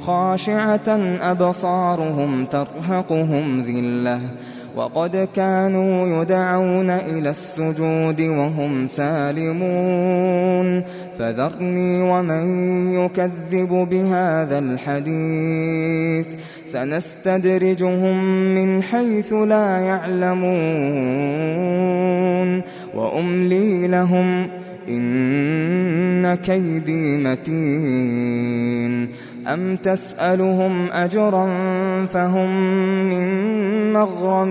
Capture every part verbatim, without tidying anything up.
خاشعة أبصارهم ترهقهم ذلة وقد كانوا يدعون إلى السجود وهم سالمون فذرني ومن يكذب بهذا الحديث سنستدرجهم من حيث لا يعلمون وأملي لهم إن كيدي متين أم تسألهم أجرا فهم من مغرم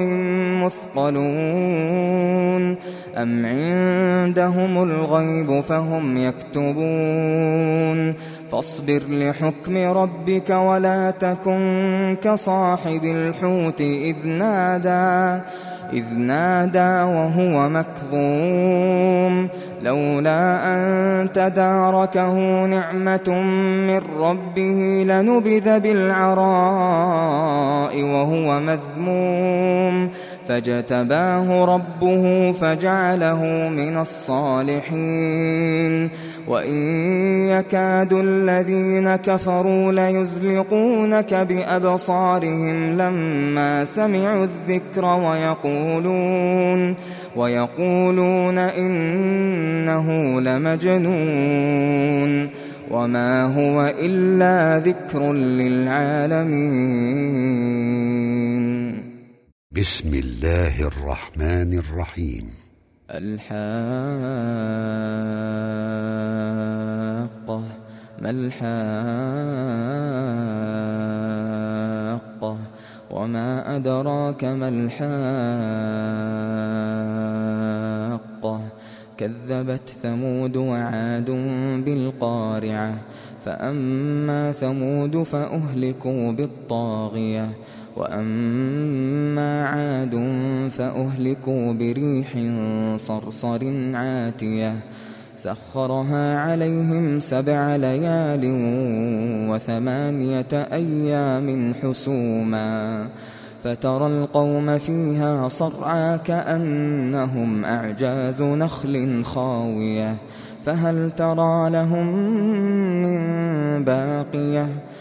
مثقلون أم عندهم الغيب فهم يكتبون فاصبر لحكم ربك ولا تكن كصاحب الحوت إذ نادى إذ نادى وهو مكظوم لولا أن تداركه نعمة من ربه لنبذ بالعراء وهو مذموم فاجتباه ربه فجعله من الصالحين وإن يكاد الذين كفروا ليزلقونك بأبصارهم لما سمعوا الذكر ويقولون ويقولون إنه لمجنون وما هو إلا ذكر للعالمين. بسم الله الرحمن الرحيم. الحاقة ما الحاقة وما أدراك ما الحاقة كذبت ثمود وعاد بالقارعة فأما ثمود فأهلكوا بالطاغية وأما عاد فأهلكوا بريح صرصر عاتية سخرها عليهم سبع ليال وثمانية أيام حسوما فترى القوم فيها صرعى كأنهم أعجاز نخل خاوية فهل ترى لهم من باقية